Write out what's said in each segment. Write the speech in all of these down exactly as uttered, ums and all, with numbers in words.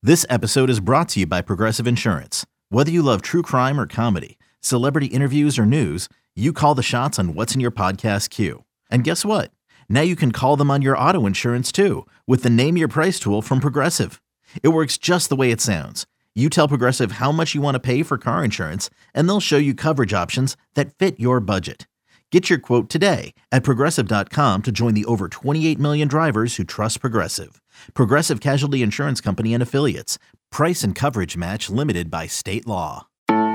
This episode is brought to you by Progressive Insurance. Whether you love true crime or comedy, celebrity interviews or news, you call the shots on what's in your podcast queue. And guess what? Now you can call them on your auto insurance too with the Name Your Price tool from Progressive. It works just the way it sounds. You tell Progressive how much you want to pay for car insurance, and they'll show you coverage options that fit your budget. Get your quote today at progressive dot com to join the over twenty-eight million drivers who trust Progressive. Progressive Casualty Insurance Company and Affiliates. Price and coverage match limited by state law.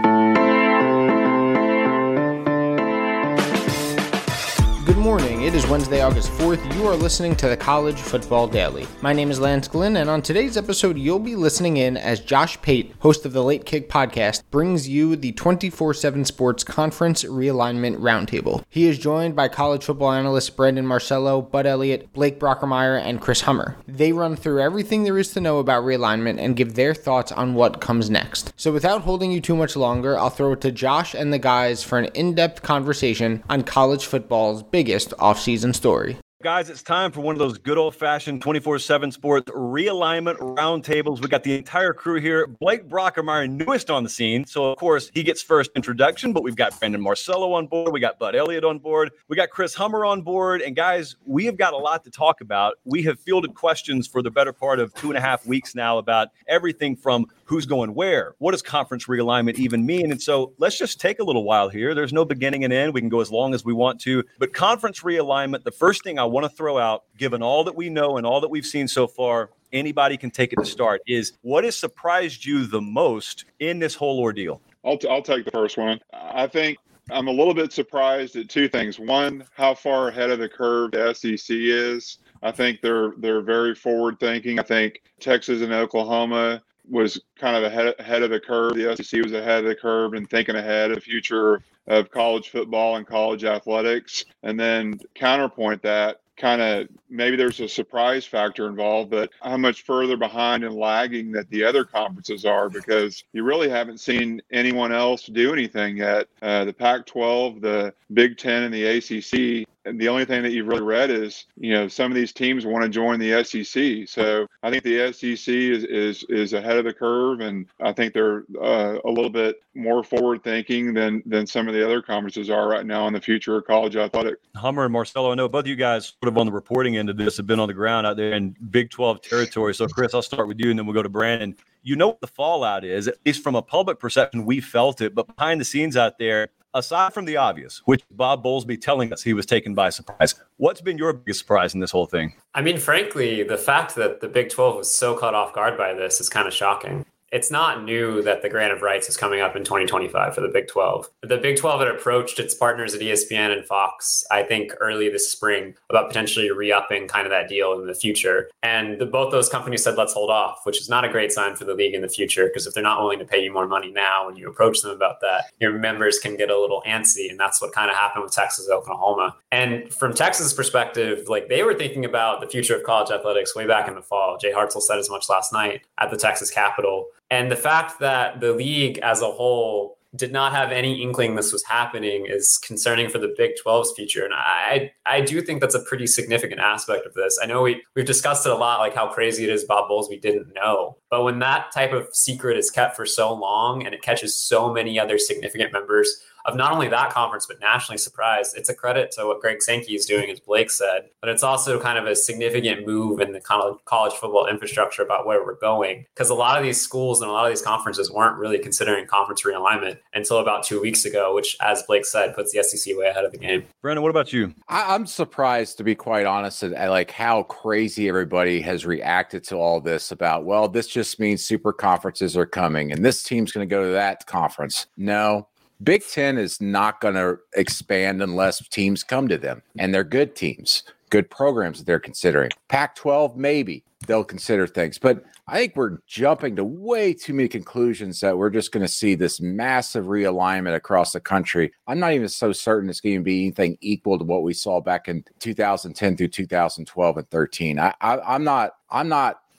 Good morning. It is Wednesday, August fourth. You are listening to the College Football Daily. My name is Lance Glynn, and on today's episode, you'll be listening in as Josh Pate, host of the Late Kick podcast, brings you the twenty-four seven Sports Conference Realignment Roundtable. He is joined by college football analysts Brandon Marcello, Bud Elliott, Blake Brockermeyer, and Chris Hummer. They run through everything there is to know about realignment and give their thoughts on what comes next. So without holding you too much longer, I'll throw it to Josh and the guys for an in-depth conversation on college football's biggest offseason story. Guys, it's time for one of those good old-fashioned twenty-four seven Sports realignment roundtables. We got the entire crew here. Blake Brockermeyer, newest on the scene, so of course he gets first introduction, but we've got Brandon Marcello on board. We got Bud Elliott on board. We got Chris Hummer on board. And guys, we have got a lot to talk about. We have fielded questions for the better part of two and a half weeks now about everything from who's going where, what does conference realignment even mean? And so let's just take a little while here. There's no beginning and end. We can go as long as we want to. But conference realignment, the first thing I want to throw out, given all that we know and all that we've seen so far, anybody can take it to start, is what has surprised you the most in this whole ordeal? I'll, t- I'll take the first one. I think I'm a little bit surprised at two things. One, how far ahead of the curve the S E C is. I think they're they're very forward thinking. I think Texas and Oklahoma was kind of ahead, ahead of the curve. The S E C was ahead of the curve and thinking ahead of the future of, of college football and college athletics. And then counterpoint that, kind of maybe there's a surprise factor involved, but how much further behind and lagging that the other conferences are, because you really haven't seen anyone else do anything yet. Uh, the Pac twelve, the Big Ten, and the A C C. And the only thing that you've really read is, you know, some of these teams want to join the S E C. So I think the S E C is is, is ahead of the curve, and I think they're uh, a little bit more forward thinking than than some of the other conferences are right now in the future of college athletics. Hummer and Marcello, I know both of you guys sort of on the reporting end of this have been on the ground out there in Big twelve territory. So Chris, I'll start with you, and then we'll go to Brandon. You know what the fallout is, at least from a public perception, we felt it, but behind the scenes out there, aside from the obvious, which Bob Bowlesby telling us he was taken by surprise, what's been your biggest surprise in this whole thing? I mean, frankly, the fact that the Big twelve was so caught off guard by this is kind of shocking. It's not new that the grant of rights is coming up in twenty twenty-five for the Big twelve. The Big twelve had approached its partners at E S P N and Fox, I think, early this spring about potentially re-upping kind of that deal in the future. And the, both those companies said, let's hold off, which is not a great sign for the league in the future, because if they're not willing to pay you more money now when you approach them about that, your members can get a little antsy. And that's what kind of happened with Texas, Oklahoma. And from Texas' perspective, like they were thinking about the future of college athletics way back in the fall. Jay Hartzell said as much last night at the Texas Capitol. And the fact that the league as a whole did not have any inkling this was happening is concerning for the Big twelve's future. And I I do think that's a pretty significant aspect of this. I know we, we've discussed it a lot, like how crazy it is Bob Bowlesby didn't know. But when that type of secret is kept for so long and it catches so many other significant members of not only that conference, but nationally surprised, it's a credit to what Greg Sankey is doing, as Blake said, but it's also kind of a significant move in the college football infrastructure about where we're going. Because a lot of these schools and a lot of these conferences weren't really considering conference realignment until about two weeks ago, which, as Blake said, puts the S E C way ahead of the game. Brandon, what about you? I, I'm surprised, to be quite honest, at, at like how crazy everybody has reacted to all this about, well, this just means super conferences are coming and this team's going to go to that conference. No. Big Ten is not going to expand unless teams come to them, and they're good teams, good programs that they're considering. Pac twelve, maybe they'll consider things, but I think we're jumping to way too many conclusions that we're just going to see this massive realignment across the country. I'm not even so certain it's going to be anything equal to what we saw back in two thousand ten through two thousand twelve and thirteen. I, I, I'm not. I'm not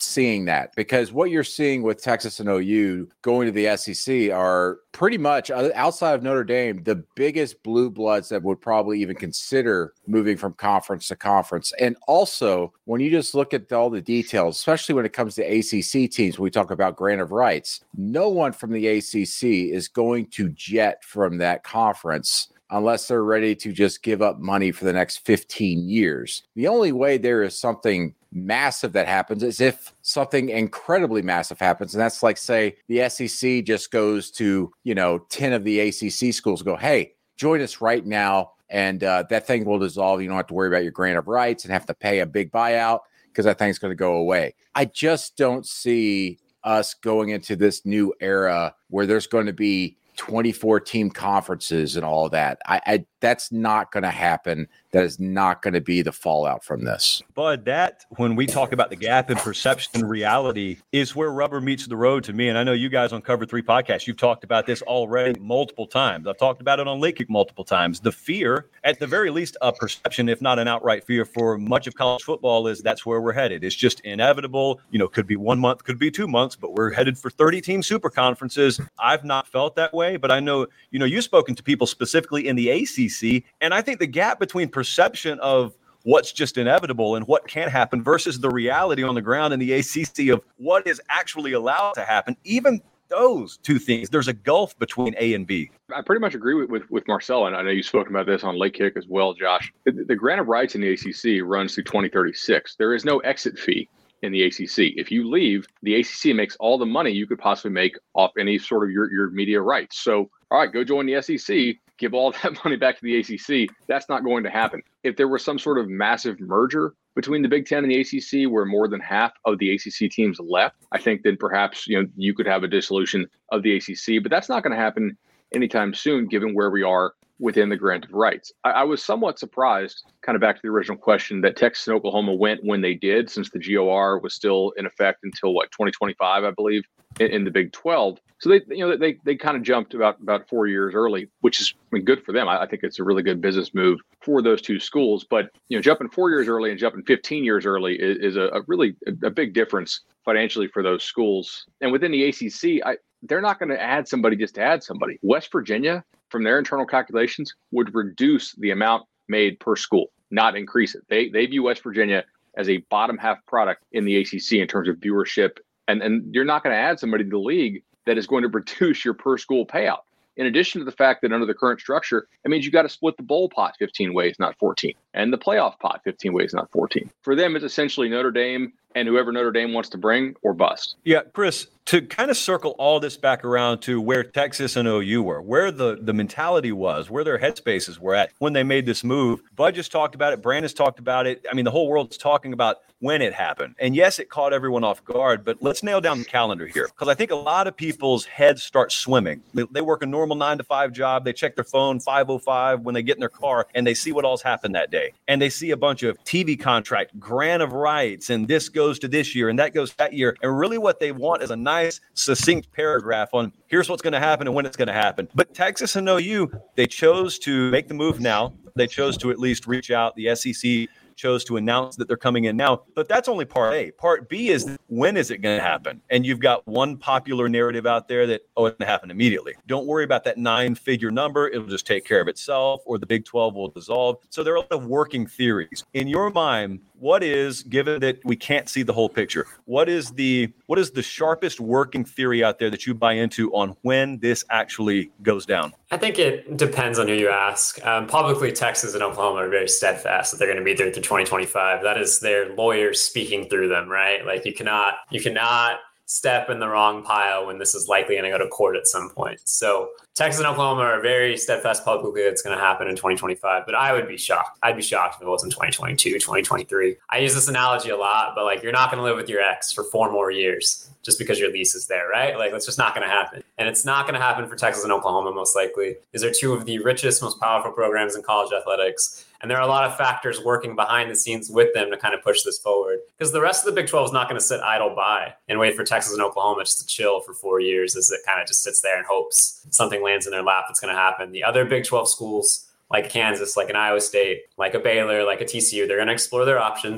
seeing that, because what you're seeing with Texas and O U going to the S E C are pretty much, outside of Notre Dame, the biggest blue bloods that would probably even consider moving from conference to conference. And also, when you just look at all the details, especially when it comes to A C C teams, when we talk about grant of rights, no one from the A C C is going to jet from that conference unless they're ready to just give up money for the next fifteen years. The only way there is something massive that happens is if something incredibly massive happens. And that's like, say, the S E C just goes to, you know, ten of the A C C schools go, hey, join us right now. And uh, that thing will dissolve. You don't have to worry about your grant of rights and have to pay a big buyout because that thing's going to go away. I just don't see us going into this new era where there's going to be twenty-four team conferences and all that. I, I that's not going to happen. That is not going to be the fallout from this. Bud, that, when we talk about the gap in perception and reality, is where rubber meets the road to me. And I know you guys on Cover three podcast, you've talked about this already multiple times. I've talked about it on Late Kick multiple times. The fear, at the very least, a perception, if not an outright fear for much of college football, is that's where we're headed. It's just inevitable. You know, could be one month, could be two months, but we're headed for thirty-team super conferences. I've not felt that way, but I know, you know, you've spoken to people specifically in the A C C, and I think the gap between perception of what's just inevitable and what can happen versus the reality on the ground in the A C C of what is actually allowed to happen, even those two things, there's a gulf between A and B. I pretty much agree with, with, with Marcel, and I know you've spoken about this on Late Kick as well, Josh. The, the grant of rights in the A C C runs through twenty thirty-six. There is no exit fee in the A C C. If you leave, the A C C makes all the money you could possibly make off any sort of your, your media rights. So, all right, go join the S E C, give all that money back to the A C C. That's not going to happen. If there was some sort of massive merger between the Big Ten and the A C C where more than half of the A C C teams left, I think then perhaps, you know, you could have a dissolution of the A C C, but that's not going to happen anytime soon, given where we are within the grant of rights. I, I was somewhat surprised, kind of back to the original question, that Texas and Oklahoma went when they did, since the G O R was still in effect until what, twenty twenty-five, I believe, in, in the Big twelve. So they, you know, they they kind of jumped about about four years early, which is, I mean, good for them. I, I think it's a really good business move for those two schools. But, you know, jumping four years early and jumping fifteen years early is, is a, a really a, a big difference financially for those schools. And within the A C C, I, they're not going to add somebody just to add somebody. West Virginia, from their internal calculations, would reduce the amount made per school, not increase it. They they view West Virginia as a bottom half product in the A C C in terms of viewership. And, and you're not going to add somebody to the league that is going to reduce your per school payout. In addition to the fact that under the current structure, it means you got to split the bowl pot fifteen ways, not fourteen, and the playoff pot fifteen ways, not fourteen. For them, it's essentially Notre Dame and whoever Notre Dame wants to bring or bust. Yeah, Chris, to kind of circle all this back around to where Texas and O U were, where the, the mentality was, where their headspaces were at when they made this move. Bud just talked about it. Brandon's talked about it. I mean, the whole world's talking about when it happened. And yes, it caught everyone off guard, but let's nail down the calendar here, because I think a lot of people's heads start swimming. They, they work a normal nine to five job. They check their phone five oh five when they get in their car, and they see what all's happened that day. And they see a bunch of T V contract, grant of rights, and this goes to this year and that goes that year. And really what they want is a nice, succinct paragraph on here's what's going to happen and when it's going to happen. But Texas and O U, they chose to make the move now. They chose to at least reach out. The S E C chose to announce that they're coming in now. But that's only part A. Part B is, when is it going to happen? And you've got one popular narrative out there that, oh, it's going to happen immediately. Don't worry about that nine-figure number. It'll just take care of itself, or the Big twelve will dissolve. So there are a lot of working theories. In your mind, what is, given that we can't see the whole picture, what is the what is the sharpest working theory out there that you buy into on when this actually goes down? I think it depends on who you ask. Um, publicly, Texas and Oklahoma are very steadfast that they're going to be there through twenty twenty-five. That is their lawyers speaking through them, right? Like you cannot, you cannot step in the wrong pile when this is likely going to go to court at some point. So Texas and Oklahoma are very steadfast publicly that it's going to happen in twenty twenty-five, but I would be shocked. I'd be shocked if it wasn't twenty twenty-two, twenty twenty-three. I use this analogy a lot, but like, you're not going to live with your ex for four more years just because your lease is there, right? Like, that's just not going to happen. And it's not going to happen for Texas and Oklahoma, most likely. These are two of the richest, most powerful programs in college athletics. And there are a lot of factors working behind the scenes with them to kind of push this forward. Because the rest of the Big twelve is not going to sit idle by and wait for Texas and Oklahoma just to chill for four years as it kind of just sits there and hopes something lands in their lap that's going to happen. The other Big twelve schools, like Kansas, like an Iowa State, like a Baylor, like a T C U, they're going to explore their options.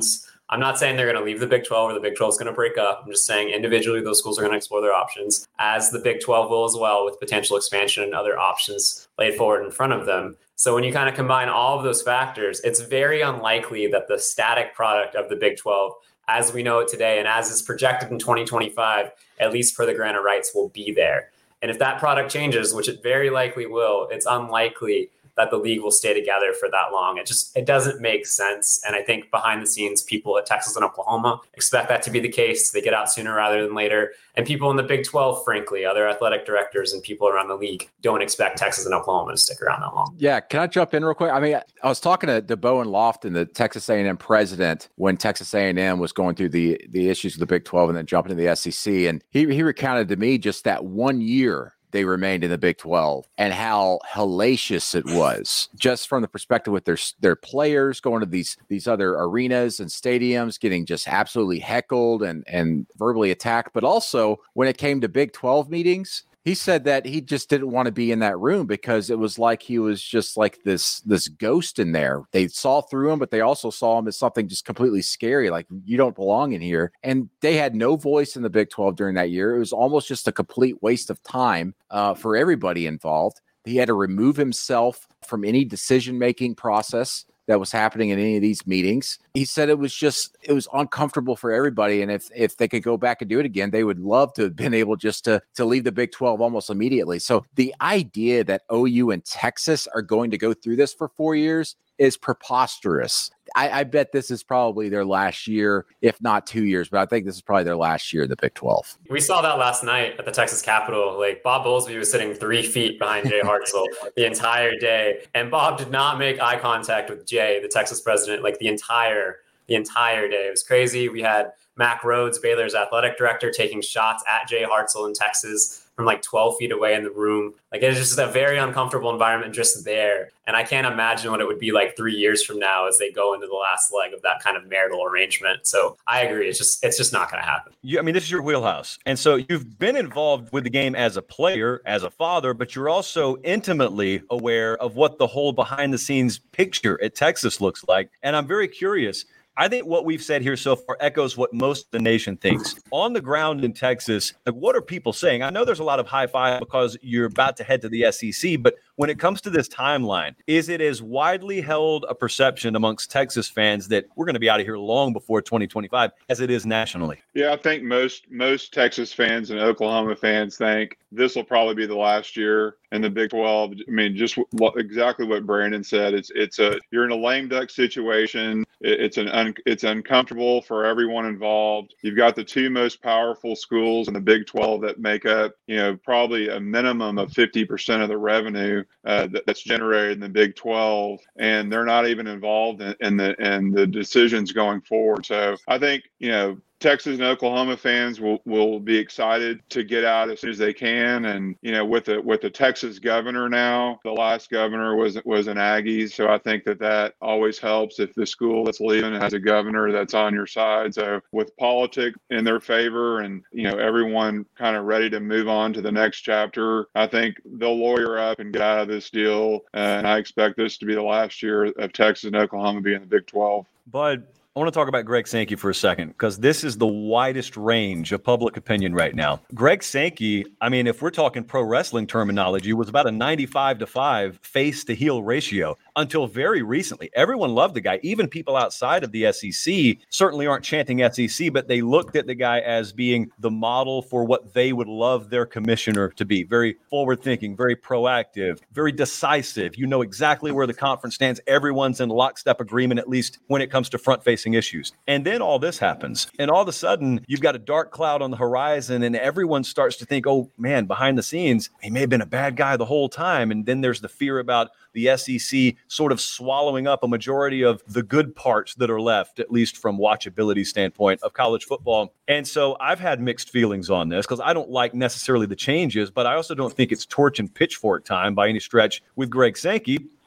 I'm not saying they're going to leave the Big twelve or the Big twelve is going to break up. I'm just saying individually those schools are going to explore their options, as the Big twelve will as well, with potential expansion and other options laid forward in front of them. So when you kind of combine all of those factors, it's very unlikely that the static product of the Big twelve, as we know it today and as is projected in twenty twenty-five, at least for the grant of rights, will be there. And if that product changes, which it very likely will, it's unlikely that the league will stay together for that long. It just, it doesn't make sense. And I think behind the scenes, people at Texas and Oklahoma expect that to be the case. They get out sooner rather than later. And people in the Big twelve, frankly, other athletic directors and people around the league don't expect Texas and Oklahoma to stick around that long. Yeah. Can I jump in real quick? I mean, I was talking to, to Bowen Lofton, the Texas A and M president, when Texas A and M was going through the, the issues of the Big twelve and then jumping to the S E C. And he, he recounted to me just that one year they remained in the Big twelve and how hellacious it was, just from the perspective with their their players going to these these other arenas and stadiums, getting just absolutely heckled and and verbally attacked. But also when it came to Big twelve meetings, he said that he just didn't want to be in that room because it was like he was just like this this ghost in there. They saw through him, but they also saw him as something just completely scary, like you don't belong in here. And they had no voice in the Big twelve during that year. It was almost just a complete waste of time uh, for everybody involved. He had to remove himself from any decision-making process that was happening in any of these meetings. He said it was just, it was uncomfortable for everybody. And if if they could go back and do it again, they would love to have been able just to, to leave the Big twelve almost immediately. So the idea that O U and Texas are going to go through this for four years is preposterous. I, I bet this is probably their last year, if not two years, but I think this is probably their last year in the Big twelve. We saw that last night at the Texas Capitol. Like Bob Bowlesby was sitting three feet behind Jay Hartzell the entire day. And Bob did not make eye contact with Jay, the Texas president, like the entire, the entire day. It was crazy. We had Mack Rhodes, Baylor's athletic director, taking shots at Jay Hartzell in Texas from like twelve feet away in the room. Like it's just a very uncomfortable environment just there. And I can't imagine what it would be like three years from now as they go into the last leg of that kind of marital arrangement. So I agree. It's just, it's just not going to happen. You, I mean, this is your wheelhouse. And so you've been involved with the game as a player, as a father, but you're also intimately aware of what the whole behind the scenes picture at Texas looks like. And I'm very curious. I think what we've said here so far echoes what most of the nation thinks. On the ground in Texas, like what are people saying? I know there's a lot of high five because you're about to head to the S E C, but when it comes to this timeline, is it as widely held a perception amongst Texas fans that we're going to be out of here long before twenty twenty-five as it is nationally? Yeah, I think most most Texas fans and Oklahoma fans think this will probably be the last year in the Big twelve. I mean, just w- exactly what Brandon said. It's it's a you're in a lame duck situation. It, it's an un, it's uncomfortable for everyone involved. You've got the two most powerful schools in the Big twelve that make up, you know, probably a minimum of fifty percent of the revenue uh, that, that's generated in the Big twelve, and they're not even involved in, in the in the decisions going forward. So I think, you know, Texas and Oklahoma fans will, will be excited to get out as soon as they can. And, you know, with the, with the Texas governor now, the last governor was, was an Aggie. So I think that that always helps if the school that's leaving has a governor that's on your side. So with politics in their favor and, you know, everyone kind of ready to move on to the next chapter, I think they'll lawyer up and get out of this deal. Uh, and I expect this to be the last year of Texas and Oklahoma being the Big twelve. Bud, I want to talk about Greg Sankey for a second because this is the widest range of public opinion right now. Greg Sankey, I mean, if we're talking pro wrestling terminology, was about a ninety-five to five face to heel ratio until very recently. Everyone loved the guy. Even people outside of the S E C certainly aren't chanting S E C, but they looked at the guy as being the model for what they would love their commissioner to be. Very forward thinking, very proactive, very decisive. You know exactly where the conference stands. Everyone's in lockstep agreement, at least when it comes to front facing issues. And then all this happens. And all of a sudden, you've got a dark cloud on the horizon and everyone starts to think, oh, man, behind the scenes, he may have been a bad guy the whole time. And then there's the fear about the S E C sort of swallowing up a majority of the good parts that are left, at least from watchability standpoint of college football. And so I've had mixed feelings on this because I don't like necessarily the changes, but I also don't think it's torch and pitchfork time by any stretch with Greg Sankey.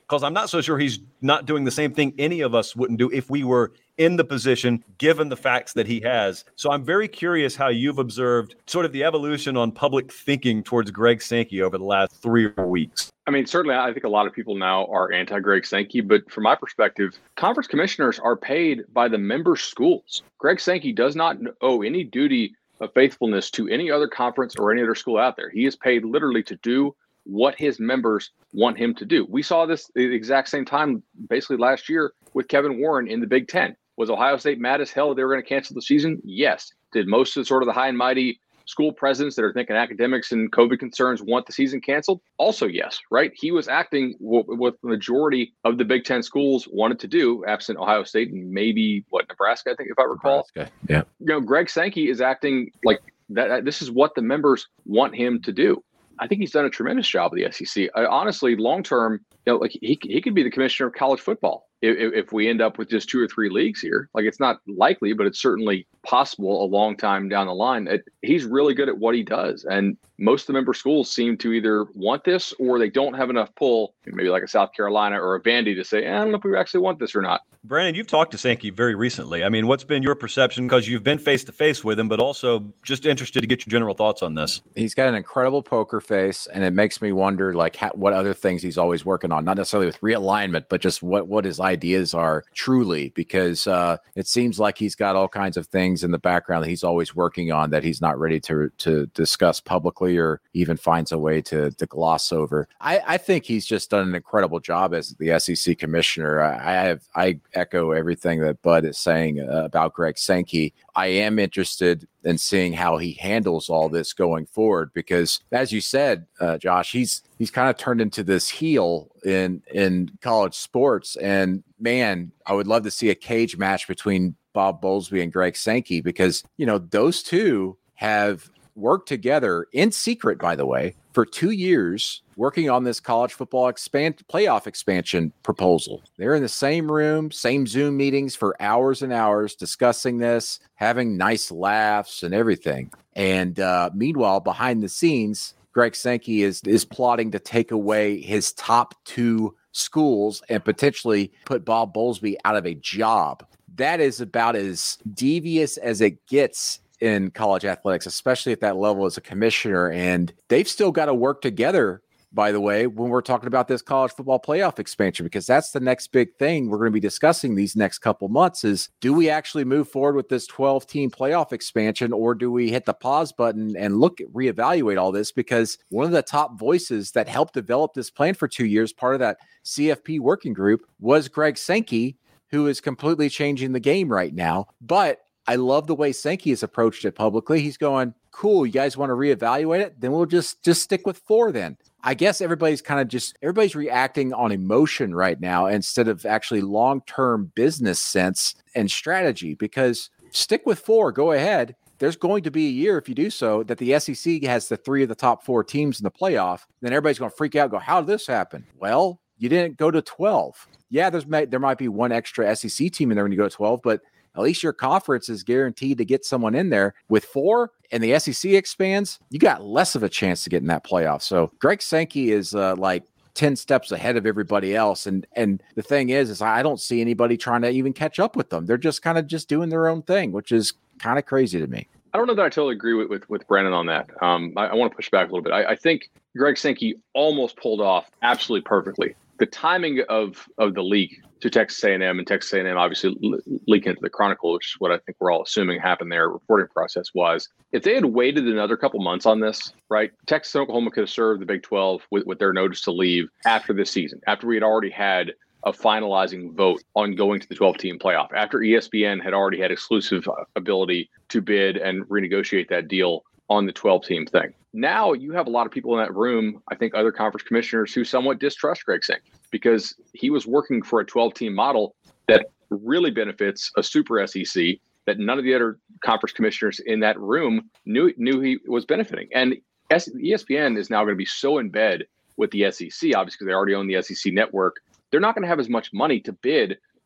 because I'm not so sure he's not doing the same thing any of us wouldn't do if we were in the position, given the facts that he has. So I'm very curious how you've observed sort of the evolution on public thinking towards Greg Sankey over the last three or four weeks. I mean, certainly, I think a lot of people now are anti-Greg Sankey, but from my perspective, conference commissioners are paid by the member schools. Greg Sankey does not owe any duty of faithfulness to any other conference or any other school out there. He is paid literally to do what his members want him to do. We saw this the exact same time, basically last year, with Kevin Warren in the Big Ten. Was Ohio State mad as hell they were going to cancel the season? Yes. Did most of the sort of the high and mighty school presidents that are thinking academics and COVID concerns want the season canceled? Also, yes, right? He was acting w- what the majority of the Big Ten schools wanted to do, absent Ohio State and maybe, what, Nebraska, I think, if I recall. Nebraska. Yeah. You know, Greg Sankey is acting like that. This is what the members want him to do. I think he's done a tremendous job with the S E C. I, honestly, long term, you know, like he he could be the commissioner of college football if, if we end up with just two or three leagues here. Like, it's not likely, but it's certainly possible a long time down the line. It, he's really good at what he does, and most of the member schools seem to either want this or they don't have enough pull, maybe like a South Carolina or a Vandy, to say, eh, I don't know if we actually want this or not. Brandon, you've talked to Sankey very recently. I mean, what's been your perception? Because you've been face-to-face with him, but also just interested to get your general thoughts on this. He's got an incredible poker face, and it makes me wonder, like, how, what other things he's always working on, not necessarily with realignment, but just what, what his ideas are truly, because uh, it seems like he's got all kinds of things in the background that he's always working on that he's not ready to to discuss publicly or even finds a way to, to gloss over. I, I think he's just done an incredible job as the S E C commissioner. I, I have I echo everything that Bud is saying uh, about Greg Sankey. I am interested in seeing how he handles all this going forward, because as you said, uh, Josh, he's he's kind of turned into this heel in in college sports. And man, I would love to see a cage match between Bob Bowlesby and Greg Sankey, because, you know, those two have worked together in secret, by the way, for two years, working on this college football expand playoff expansion proposal. They're in the same room, same Zoom meetings for hours and hours, discussing this, having nice laughs and everything. And uh, meanwhile, behind the scenes, Greg Sankey is is plotting to take away his top two schools and potentially put Bob Bowlesby out of a job. That is about as devious as it gets in college athletics, especially at that level as a commissioner. And they've still got to work together, by the way, when we're talking about this college football playoff expansion, because that's the next big thing we're going to be discussing these next couple months is, do we actually move forward with this twelve team playoff expansion, or do we hit the pause button and look at reevaluate all this? Because one of the top voices that helped develop this plan for two years, part of that C F P working group, was Greg Sankey, who is completely changing the game right now. But I love the way Sankey has approached it publicly. He's going, cool, you guys want to reevaluate it? Then we'll just just stick with four then. I guess everybody's kind of just, everybody's reacting on emotion right now instead of actually long-term business sense and strategy, because stick with four, go ahead. There's going to be a year, if you do so, that the S E C has the three of the top four teams in the playoff. Then everybody's going to freak out and go, how did this happen? Well, you didn't go to twelve. Yeah, there's there might be one extra S E C team in there when you go to twelve, but at least your conference is guaranteed to get someone in there. With four and the S E C expands, you got less of a chance to get in that playoff. So Greg Sankey is uh, like ten steps ahead of everybody else. And and the thing is, is I don't see anybody trying to even catch up with them. They're just kind of just doing their own thing, which is kind of crazy to me. I don't know that I totally agree with with, with Brandon on that. Um, I, I want to push back a little bit. I, I think Greg Sankey almost pulled off absolutely perfectly the timing of of the leak to Texas A and M, and Texas A and M obviously le- leaking into the Chronicle, which is what I think we're all assuming happened there. Reporting process was, if they had waited another couple months on this, right? Texas and Oklahoma could have served the Big twelve with, with their notice to leave after this season, after we had already had a finalizing vote on going to the twelve team playoff, after E S P N had already had exclusive ability to bid and renegotiate that deal on the twelve team thing. Now you have a lot of people in that room, I think other conference commissioners, who somewhat distrust Greg Sankey, because he was working for a twelve team model that really benefits a super S E C that none of the other conference commissioners in that room knew knew he was benefiting. And E S P N is now going to be so in bed with the S E C, obviously, because they already own the S E C network. They're not going to have as much money to bid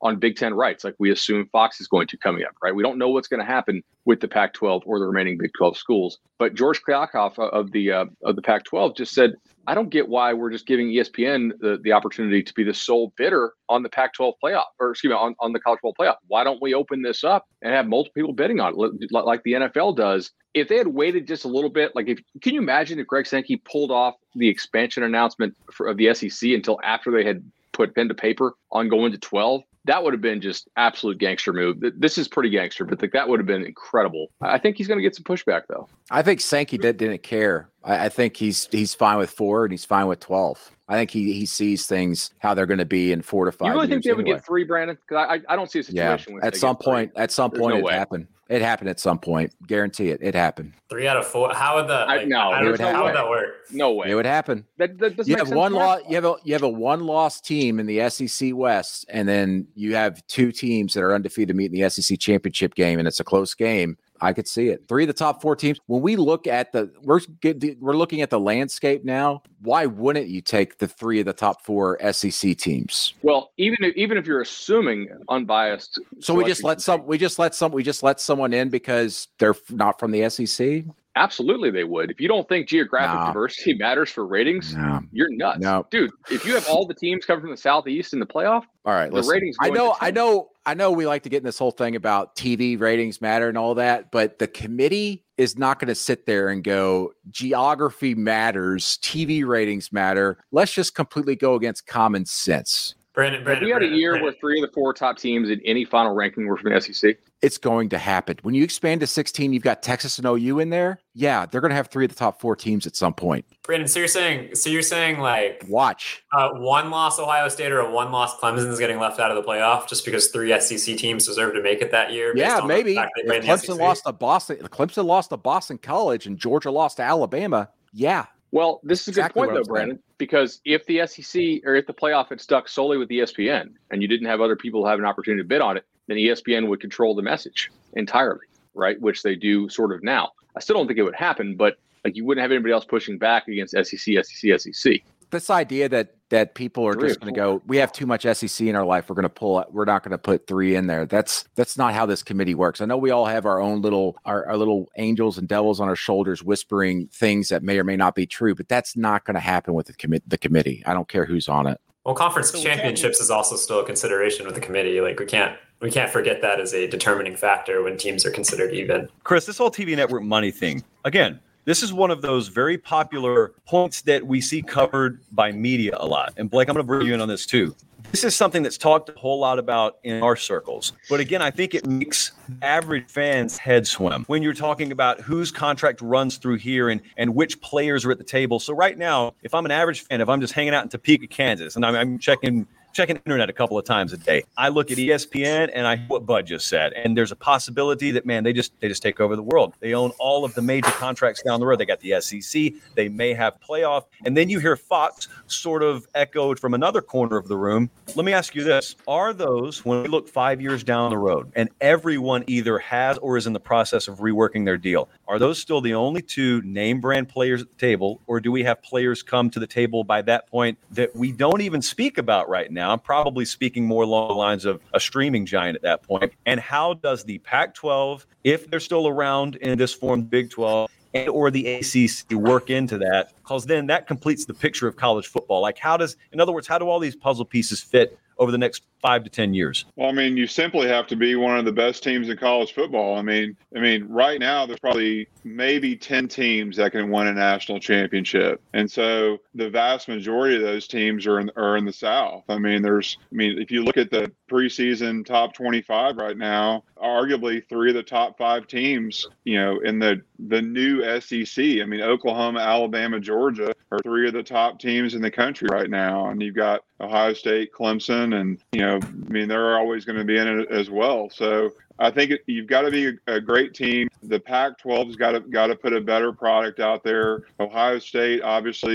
on Big Ten rights, like we assume Fox is going to coming up, right? We don't know what's going to happen with the Pac twelve or the remaining Big twelve schools. But George Kliavkoff of the uh, of the Pac twelve just said, I don't get why we're just giving E S P N the, the opportunity to be the sole bidder on the Pac twelve playoff, or excuse me, on, on the college football playoff. Why don't we open this up and have multiple people bidding on it like the N F L does? If they had waited just a little bit, like if can you imagine if Greg Sankey pulled off the expansion announcement for, of the S E C until after they had put pen to paper on going to twelve? That would have been just absolute gangster move. This is pretty gangster, but like that would have been incredible. I think he's going to get some pushback, though. I think Sankey did, didn't care. I, I think he's he's fine with four and he's fine with twelve. I think he he sees things how they're going to be in four to five. You really think they anyway. would get three, Brandon? Because I, I don't see a situation. Yeah, at some point, three. at some There's point, no it way. happened. It happened at some point. Guarantee it. It happened. Three out of four. How would that? Like, I, no, I don't there's know no how way. would that work. No way. It would happen. That, that doesn't you make have sense one to loss. me. You have a you have a one loss team in the S E C West, and then you have two teams that are undefeated meet in the S E C championship game, and it's a close game. I could see it. Three of the top four teams. When we look at the, we're we're looking at the landscape now. Why wouldn't you take the three of the top four S E C teams? Well, even if, even if you're assuming unbiased, so we just let some, we just let some, we just let someone in because they're not from the S E C. Absolutely, they would. If you don't think geographic No. diversity matters for ratings, No. you're nuts, No. dude. If you have all the teams coming from the Southeast in the playoff, All right, the listen. ratings. I go know, into I ten. know, I know. We like to get in this whole thing about T V ratings matter and all that, but the committee is not going to sit there and go, geography matters, T V ratings matter. Let's just completely go against common sense. Brandon, Have Brandon, we had a Brandon, year Brandon. where three of the four top teams in any final ranking were from the S E C? It's going to happen. When you expand to sixteen, you've got Texas and O U in there. Yeah, they're going to have three of the top four teams at some point. Brandon, so you're saying, so you're saying like Watch. uh, one loss Ohio State or a one loss Clemson is getting left out of the playoff just because three S E C teams deserve to make it that year? based Yeah, on the maybe. fact they If play in the S E Clemson C? lost to Boston, if Clemson lost to Boston College and Georgia lost to Alabama. Yeah. Well, this is a Exactly good what point, I'm though, saying. Brandon, because if the S E C or if the playoff had stuck solely with E S P N and you didn't have other people have an opportunity to bid on it, then E S P N would control the message entirely, right? Which they do sort of now. I still don't think it would happen, but like you wouldn't have anybody else pushing back against S E C, S E C, S E C. This idea that that people are Three just or going to four. go, we have too much S E C in our life. We're going to pull, we're not going to put three in there. That's that's not how this committee works. I know we all have our own little, our, our little angels and devils on our shoulders whispering things that may or may not be true, but that's not going to happen with the, commi- the committee. I don't care who's on it. Well, conference championships is also still a consideration with the committee. Like we can't we can't forget that as a determining factor when teams are considered even. Chris, this whole T V network money thing, again, this is one of those very popular points that we see covered by media a lot. And Blake, I'm going to bring you in on this too. This is something that's talked a whole lot about in our circles. But again, I think it makes average fans head swim when you're talking about whose contract runs through here and, and which players are at the table. So right now, if I'm an average fan, if I'm just hanging out in Topeka, Kansas, and I'm, I'm checking checking the internet a couple of times a day, I look at E S P N and I hear what Bud just said. And there's a possibility that, man, they just they just take over the world. They own all of the major contracts down the road. They got the S E C. They may have playoff. And then you hear Fox sort of echoed from another corner of the room. Let me ask you this. Are those, when we look five years down the road and everyone either has or is in the process of reworking their deal, are those still the only two name brand players at the table? Or do we have players come to the table by that point that we don't even speak about right now? I'm probably speaking more along the lines of a streaming giant at that point. And how does the Pac twelve, if they're still around in this form, Big twelve, and or the A C C work into that? Because then that completes the picture of college football. Like how does, in other words, how do all these puzzle pieces fit over the next five to ten years? Well, I mean, you simply have to be one of the best teams in college football. I mean, I mean, right now there's probably maybe ten teams that can win a national championship, and so the vast majority of those teams are in are in the South. I mean, there's, I mean, if you look at the preseason top twenty-five right now, arguably three of the top five teams, you know, in the the new S E C. I mean, Oklahoma, Alabama, Georgia are three of the top teams in the country right now, and you've got Ohio State, Clemson, and you know, I mean, they're always going to be in it as well. So I think it, you've got to be a, a great team. The Pac twelve's got to got to put a better product out there. Ohio State, obviously,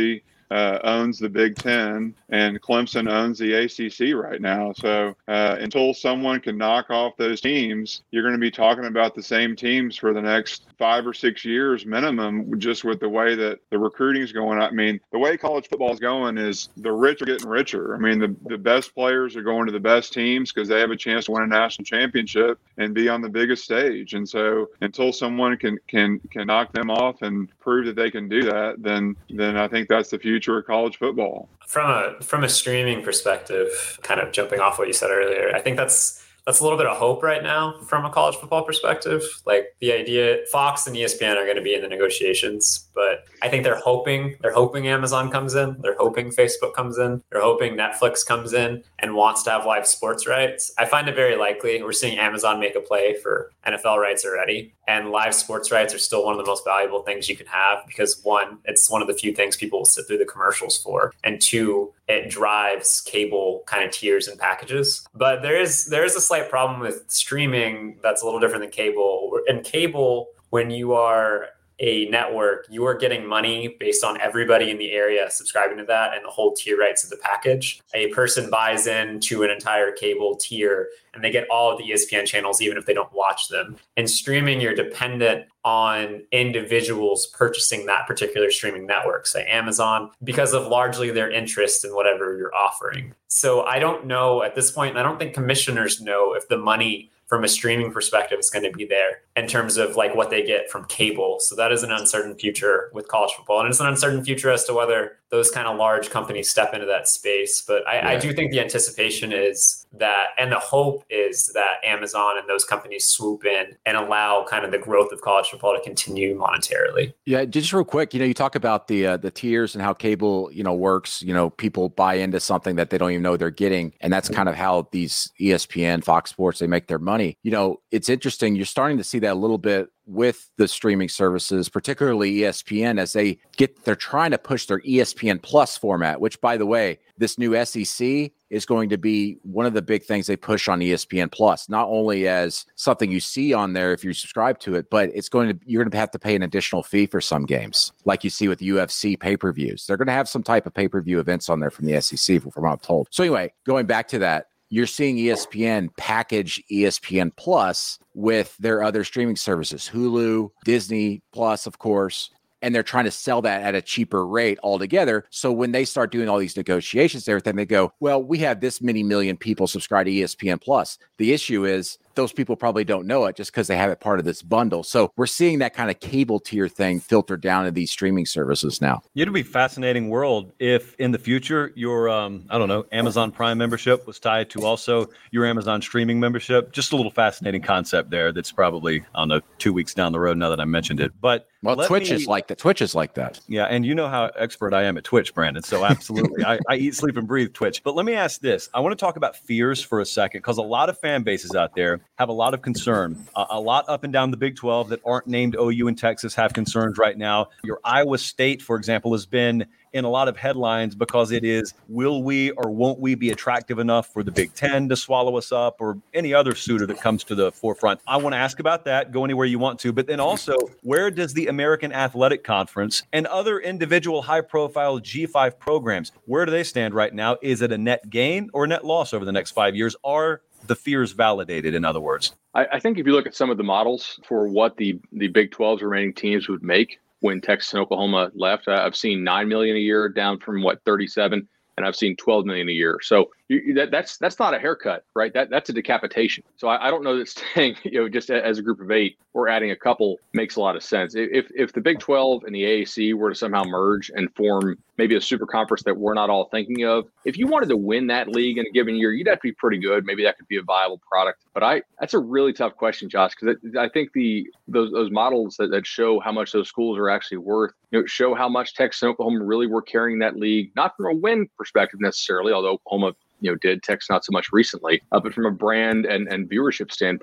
uh, owns the Big Ten, and Clemson owns the A C C right now. So uh, until someone can knock off those teams, you're going to be talking about the same teams for the next five or six years minimum, just with the way that the recruiting is going. I mean, the way college football is going is the rich are getting richer. I mean, the, the best players are going to the best teams because they have a chance to win a national championship and be on the biggest stage. And so until someone can can can knock them off and prove that they can do that, then then I think that's the future of college football. From a from a streaming perspective, kind of jumping off what you said earlier, I think that's that's a little bit of hope right now from a college football perspective. Like the idea, Fox and E S P N are going to be in the negotiations, but I think they're hoping, they're hoping Amazon comes in. They're hoping Facebook comes in. They're hoping Netflix comes in and wants to have live sports rights. I find it very likely. We're seeing Amazon make a play for N F L rights already. And live sports rights are still one of the most valuable things you can have because one, it's one of the few things people will sit through the commercials for. And two, it drives cable kind of tiers and packages. But there is there is a slight problem with streaming that's a little different than cable. In cable, when you are a network, you are getting money based on everybody in the area subscribing to that and the whole tier rights of the package. A person buys into an entire cable tier and they get all of the E S P N channels, even if they don't watch them. In streaming, you're dependent on individuals purchasing that particular streaming network, say Amazon, because of largely their interest in whatever you're offering. So I don't know at this point, and I don't think commissioners know if the money from a streaming perspective is going to be there in terms of like what they get from cable. So that is an uncertain future with college football. And it's an uncertain future as to whether those kind of large companies step into that space. But I, yeah. I do think the anticipation is that, and the hope is that Amazon and those companies swoop in and allow kind of the growth of college football to continue monetarily. Yeah, just real quick, you know, you talk about the uh, the tiers and how cable, you know, works. You know, people buy into something that they don't even know they're getting, and that's kind of how these E S P N, Fox Sports, they make their money. You know, it's interesting. You're starting to see that a little bit with the streaming services, particularly E S P N, as they get, they're trying to push their E S P N Plus format, which, by the way, this new S E C is going to be one of the big things they push on E S P N Plus, not only as something you see on there if you subscribe to it, but it's going to, you're going to have to pay an additional fee for some games, like you see with U F C pay-per-views. They're going to have some type of pay-per-view events on there from the S E C, from what I'm told. So anyway, going back to that, you're seeing E S P N package E S P N Plus with their other streaming services, Hulu, Disney Plus, of course, and they're trying to sell that at a cheaper rate altogether. So when they start doing all these negotiations and everything, they go, well, we have this many million people subscribe to E S P N Plus. The issue is those people probably don't know it just because they have it part of this bundle. So we're seeing that kind of cable tier thing filter down to these streaming services now. It'd be a fascinating world if in the future your, um, I don't know, Amazon Prime membership was tied to also your Amazon streaming membership. Just a little fascinating concept there that's probably, I don't know, two weeks down the road now that I mentioned it. But well, Twitch me, is like that. Twitch is like that. Yeah, and you know how expert I am at Twitch, Brandon. So absolutely, I, I eat, sleep, and breathe Twitch. But let me ask this. I want to talk about fears for a second, because a lot of fan bases out there have a lot of concern. Uh, a lot up and down the Big twelve that aren't named O U and Texas have concerns right now. Your Iowa State, for example, has been in a lot of headlines because it is, will we or won't we be attractive enough for the Big Ten to swallow us up, or any other suitor that comes to the forefront? I want to ask about that. Go anywhere you want to. But then also, where does the American Athletic Conference and other individual high-profile G five programs, where do they stand right now? Is it a net gain or a net loss over the next five years? Are the fears validated, in other words? I, I think if you look at some of the models for what the, the Big twelve's remaining teams would make when Texas and Oklahoma left, I've seen nine million dollars a year down from what, thirty-seven, and I've seen twelve million dollars a year. So you, that, that's that's not a haircut, right? That that's a decapitation. So I, I don't know that staying, you know, just as a group of eight or adding a couple makes a lot of sense. If if the Big twelve and the A A C were to somehow merge and form maybe a super conference that we're not all thinking of, if you wanted to win that league in a given year, you'd have to be pretty good. Maybe that could be a viable product. But I that's a really tough question, Josh, because I think the those those models that, that show how much those schools are actually worth, you know, show how much Texas and Oklahoma really were carrying that league, not from a win perspective necessarily, although Oklahoma, you know, did, Texas not so much recently, uh, but from a brand and, and viewership standpoint,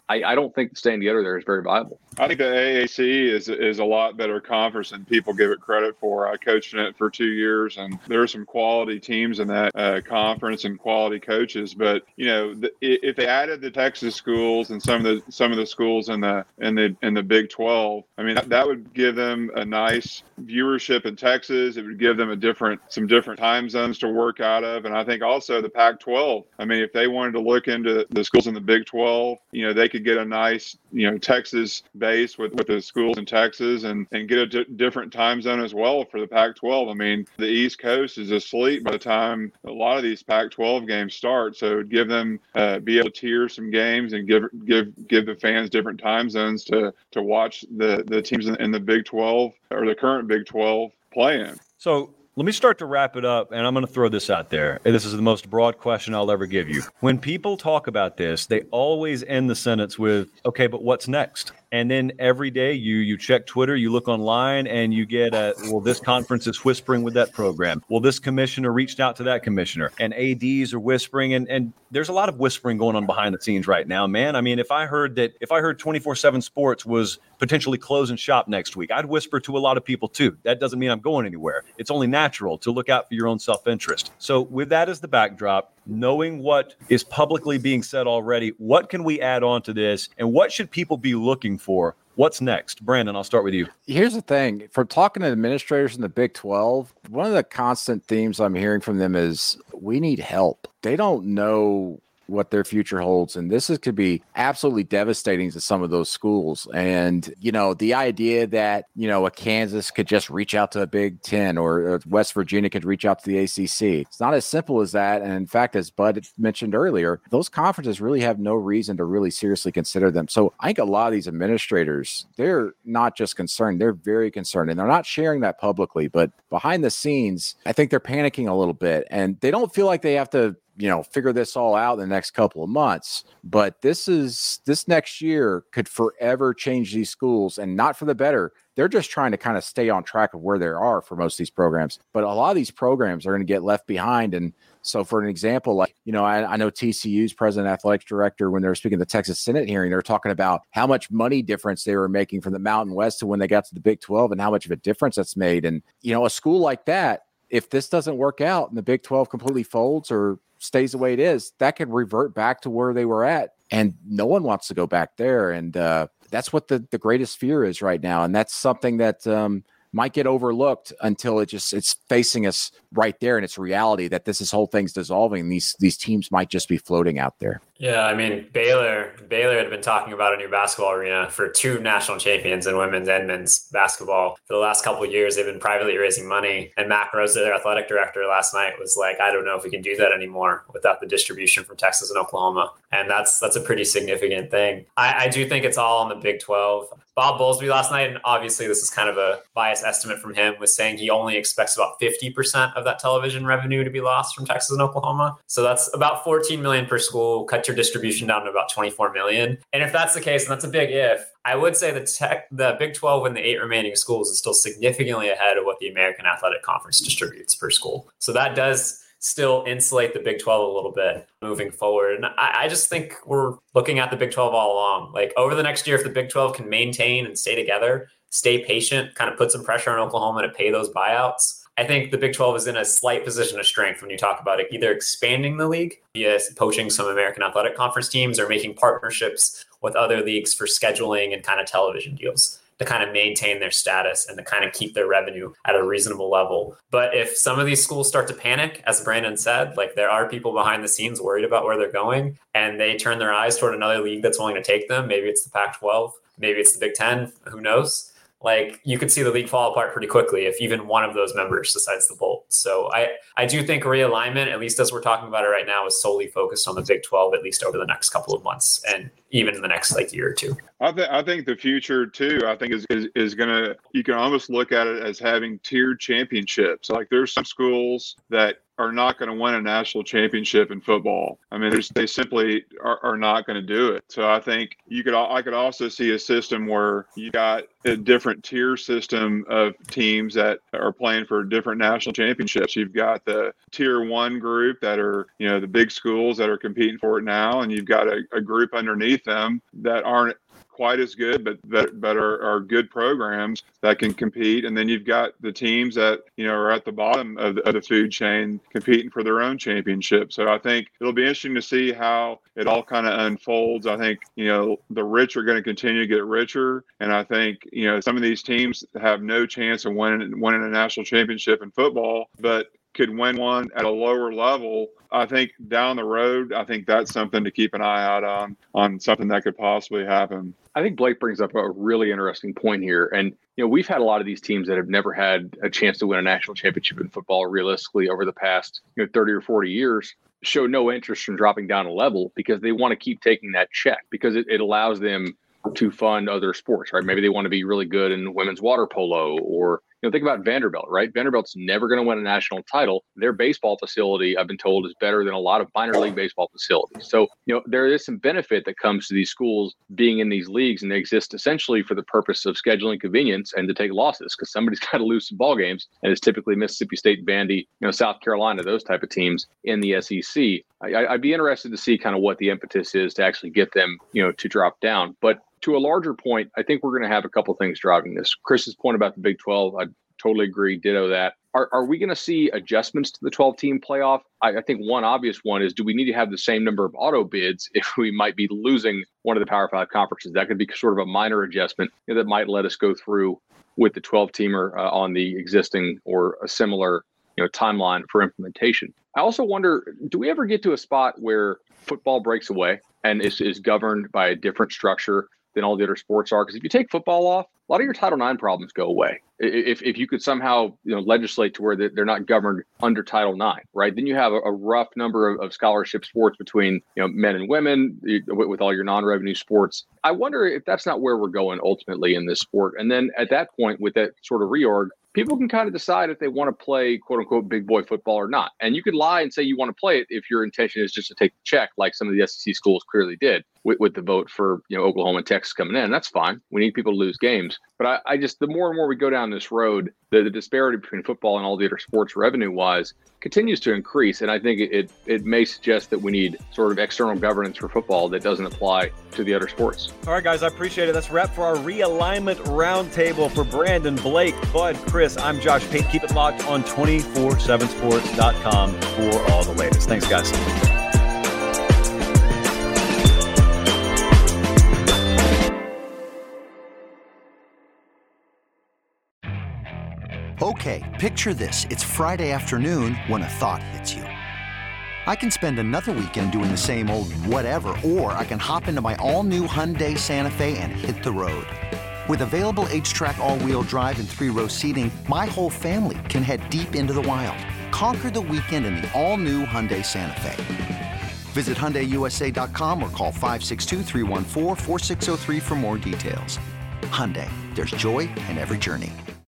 I, I don't think staying together there is very viable. I think the A A C is is a lot better conference than people give it credit for. I coached in it for two years, and there are some quality teams in that uh, conference and quality coaches. But you know, the, if they added the Texas schools and some of the some of the schools in the in the in the Big twelve, I mean, that, that would give them a nice viewership in Texas. It would give them a different some different time zones to work out of, and I think also the Pac twelve. I mean, if they wanted to look into the schools in the Big twelve, you know, they could get a nice you know Texas base with, with the schools in Texas and, and get a d- different time zone as well for the Pac twelve. I mean, the East Coast is asleep by the time a lot of these Pac twelve games start. So give them uh, be able to tier some games and give give give the fans different time zones to to watch the, the teams in, in the Big twelve or the current Big twelve play in. So let me start to wrap it up, and I'm going to throw this out there. And this is the most broad question I'll ever give you. When people talk about this, they always end the sentence with, okay, but what's next? And then every day you you check Twitter, you look online, and you get a, well, this conference is whispering with that program. Well, this commissioner reached out to that commissioner, and A Ds are whispering, and, and there's a lot of whispering going on behind the scenes right now, man. I mean, if I heard that, if I heard twenty-four seven Sports was potentially closing shop next week, I'd whisper to a lot of people too. That doesn't mean I'm going anywhere. It's only natural to look out for your own self-interest. So with that as the backdrop, knowing what is publicly being said already, what can we add on to this, and what should people be looking for? What's next? Brandon, I'll start with you. Here's the thing. From talking to administrators in the Big twelve, one of the constant themes I'm hearing from them is we need help. They don't know what their future holds. And this is, could be absolutely devastating to some of those schools. And, you know, the idea that, you know, a Kansas could just reach out to a Big Ten or a West Virginia could reach out to the A C C. It's not as simple as that. And in fact, as Bud mentioned earlier, those conferences really have no reason to really seriously consider them. So I think a lot of these administrators, they're not just concerned, they're very concerned, and they're not sharing that publicly, but behind the scenes, I think they're panicking a little bit, and they don't feel like they have to, you know, figure this all out in the next couple of months. But this is this next year could forever change these schools, and not for the better. They're just trying to kind of stay on track of where they are for most of these programs. But a lot of these programs are going to get left behind. And so for an example, like, you know, I, I know T C U's president athletics director, when they were speaking at the Texas Senate hearing, they were talking about how much money difference they were making from the Mountain West to when they got to the Big twelve and how much of a difference that's made. And, you know, a school like that, if this doesn't work out and the Big twelve completely folds or stays the way it is, that could revert back to where they were at. And no one wants to go back there. And uh, that's what the, the greatest fear is right now. And that's something that um, might get overlooked until it just it's facing us right there. And it's reality that this, this whole thing's dissolving. These these teams might just be floating out there. Yeah, I mean, Baylor Baylor had been talking about a new basketball arena for two national champions in women's and men's basketball. For the last couple of years, they've been privately raising money. And Mac Rosa, their athletic director, last night was like, I don't know if we can do that anymore without the distribution from Texas and Oklahoma. And that's that's a pretty significant thing. I, I do think it's all on the Big twelve. Bob Bowlesby last night, and obviously this is kind of a biased estimate from him, was saying he only expects about fifty percent of that television revenue to be lost from Texas and Oklahoma. So that's about fourteen million dollars per school. Cut your distribution down to about twenty-four million dollars. And if that's the case, and that's a big if, I would say the tech, the Big twelve and the eight remaining schools is still significantly ahead of what the American Athletic Conference distributes per school. So that does still insulate the Big twelve a little bit moving forward. And I, I just think we're looking at the Big twelve all along. Like over the next year, if the Big twelve can maintain and stay together, stay patient, kind of put some pressure on Oklahoma to pay those buyouts, I think the Big twelve is in a slight position of strength when you talk about it, either expanding the league via poaching some American Athletic Conference teams or making partnerships with other leagues for scheduling and kind of television deals to kind of maintain their status and to kind of keep their revenue at a reasonable level. But if some of these schools start to panic, as Brandon said, like there are people behind the scenes worried about where they're going, and they turn their eyes toward another league that's willing to take them, maybe it's the Pac twelve, maybe it's the Big Ten, who knows? Like you could see the league fall apart pretty quickly if even one of those members decides to bolt. So I, I do think realignment, at least as we're talking about it right now, is solely focused on the Big twelve, at least over the next couple of months and even in the next like year or two. I think I think the future too, I think is, is, is going to, you can almost look at it as having tiered championships. Like there's some schools that are not going to win a national championship in football. I mean, they simply are, are not going to do it. So I think you could I could also see a system where you got a different tier system of teams that are playing for different national championships. You've got the tier one group that are, you know, the big schools that are competing for it now, and you've got a, a group underneath them that aren't quite as good, but that but are, are good programs that can compete. And then you've got the teams that, you know, are at the bottom of the, of the food chain competing for their own championship. So I think it'll be interesting to see how it all kind of unfolds. I think, you know, the rich are going to continue to get richer. And I think, you know, some of these teams have no chance of winning, winning a national championship in football, but could win one at a lower level. I think down the road, I think that's something to keep an eye out on, on something that could possibly happen. I think Blake brings up a really interesting point here. And, you know, we've had a lot of these teams that have never had a chance to win a national championship in football realistically over the past, you know, thirty or forty years, show no interest in dropping down a level because they want to keep taking that check because it, it allows them to fund other sports, right? Maybe they want to be really good in women's water polo or, you know, think about Vanderbilt, right? Vanderbilt's never going to win a national title. Their baseball facility, I've been told, is better than a lot of minor league baseball facilities. So, you know, there is some benefit that comes to these schools being in these leagues, and they exist essentially for the purpose of scheduling convenience and to take losses because somebody's got to lose some ball games. And it's typically Mississippi State, Vandy, you know, South Carolina, those type of teams in the S E C. I, I'd be interested to see kind of what the impetus is to actually get them, you know, to drop down. But to a larger point, I think we're going to have a couple things driving this. Chris's point about the Big twelve, I totally agree, ditto that. Are are we going to see adjustments to the twelve-team playoff? I, I think one obvious one is, do we need to have the same number of auto bids if we might be losing one of the Power Five conferences? That could be sort of a minor adjustment, you know, that might let us go through with the twelve-teamer uh, on the existing or a similar, you know, timeline for implementation. I also wonder, do we ever get to a spot where football breaks away and is, is governed by a different structure than all the other sports are? Because if you take football off, a lot of your Title nine problems go away. If if you could somehow, you know, legislate to where they're not governed under Title nine, right? Then you have a, a rough number of, of scholarship sports between, you know, men and women with, with all your non-revenue sports. I wonder if that's not where we're going ultimately in this sport. And then at that point, with that sort of reorg, people can kind of decide if they want to play quote unquote big boy football or not. And you could lie and say you want to play it if your intention is just to take the check, like some of the S E C schools clearly did with, with the vote for, you know, Oklahoma and Texas coming in. That's fine. We need people to lose games. But I, I just, the more and more we go down this road, the, the disparity between football and all the other sports revenue wise continues to increase. And I think it, it it may suggest that we need sort of external governance for football that doesn't apply to the other sports. All right, guys, I appreciate it. That's a wrap for our realignment roundtable. For Brandon, Blake, Bud, Chris, I'm Josh Pate. Keep it locked on two four seven sports dot com for all the latest. Thanks, guys. Okay, picture this. It's Friday afternoon when a thought hits you. I can spend another weekend doing the same old whatever, or I can hop into my all-new Hyundai Santa Fe and hit the road. With available H-Track all-wheel drive and three-row seating, my whole family can head deep into the wild. Conquer the weekend in the all-new Hyundai Santa Fe. Visit Hyundai U S A dot com or call five six two, three one four, four six zero three for more details. Hyundai, there's joy in every journey.